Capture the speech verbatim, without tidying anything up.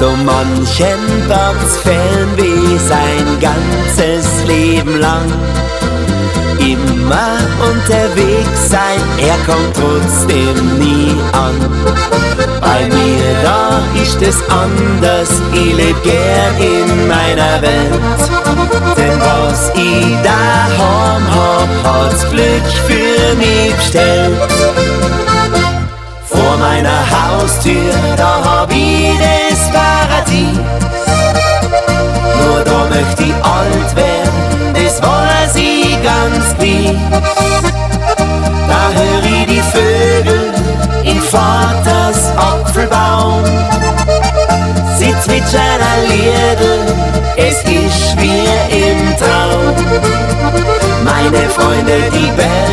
So manchen dag's Fernweh sein ganzes Leben lang. Immer unterwegs sein, er kommt trotzdem nie an. Bei mir da ist es anders, ich leb gern in meiner Welt. Denn was ich daheim hab, hat's Glück für mich bestellt. Vor meiner Haustür, da hab ich das Paradies. Nur da möchte ich alt werden, das weiß ich ganz gewiss. Da hör ich die Vögel in Vaters Apfelbaum. Sie zwitschern ein Liedl, es ist wie im Traum. Meine Freunde, die Berge